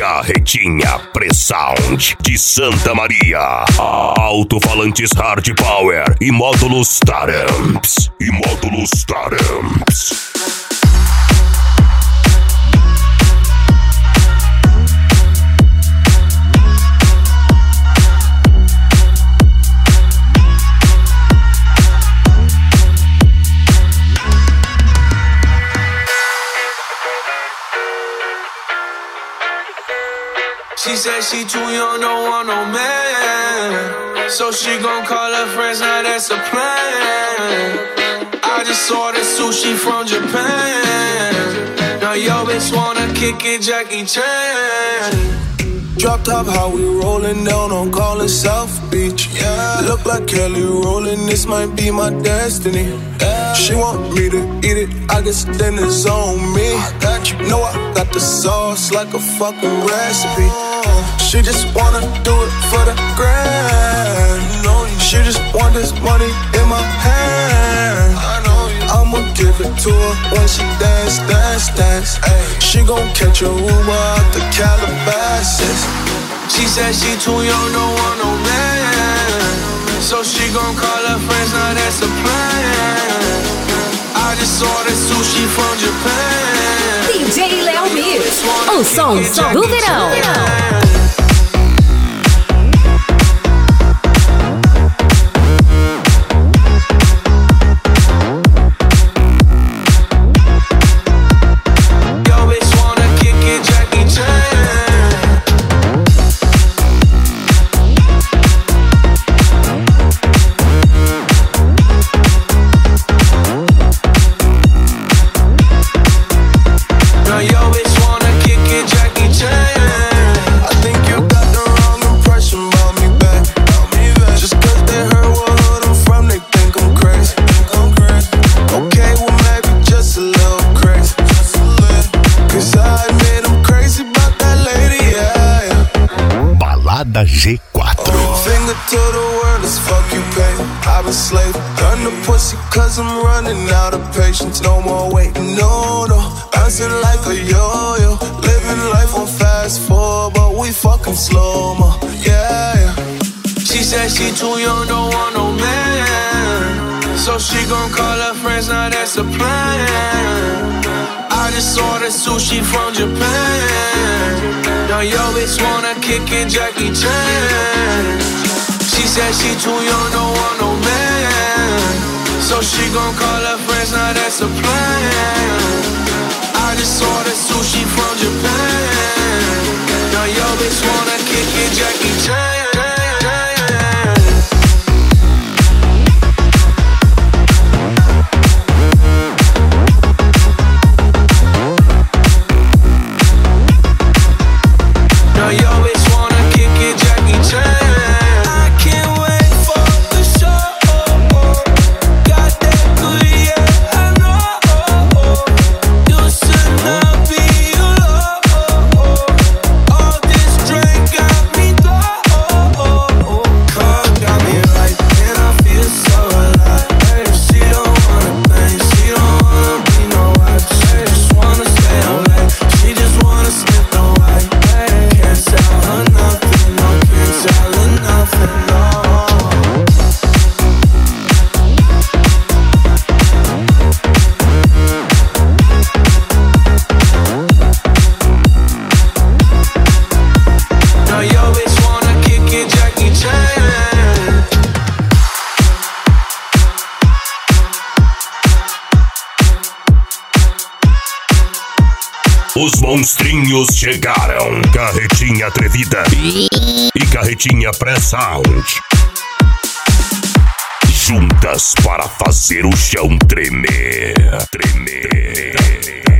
Carretinha Pre-Sound de Santa Maria. Alto-falantes Hard Power e módulos Taramps. She said she too young, don't want no man, so she gon' call her friends, now that's a plan. I just ordered sushi from Japan. Now yo bitch wanna kick it, Jackie Chan. Drop top, how we rollin' down on Collins South Beach. Yeah, look like Kelly rollin', this might be my destiny. Yeah. She want me to eat it, I guess then it's on me. I got you, know I got the sauce like a fucking recipe. She just wanna do it for the grand. She just want this money in my hand. I'ma give it to her when she dance. Ay, she gon' catch a Uber out the Calabasas. She said she too young, don't want no man, so she gon' call her friends, now that's a plan. I just ordered sushi from Japan. DJ Léo Mix, o som do verão. G4. Finger to the world, as fuck you pay. I've been slave, done the pussy cause I'm running out of patience. No more waiting, no, bouncing like a yo-yo. Living life on fast forward, but we fucking slow-mo, yeah. She said she too young, don't want no man, so she gon' call her friends, now that's a plan. I just ordered sushi from Japan. Now yo bitch wanna kick it, Jackie Chan. She said she too young, don't want no man, so she gon' call her friends, now that's a plan. I just ordered sushi from Japan. Now yo bitch wanna kick it, Jackie Chan. Os monstrinhos chegaram. Carretinha Atrevida e Carretinha Pre-Sound, juntas para fazer o chão tremer.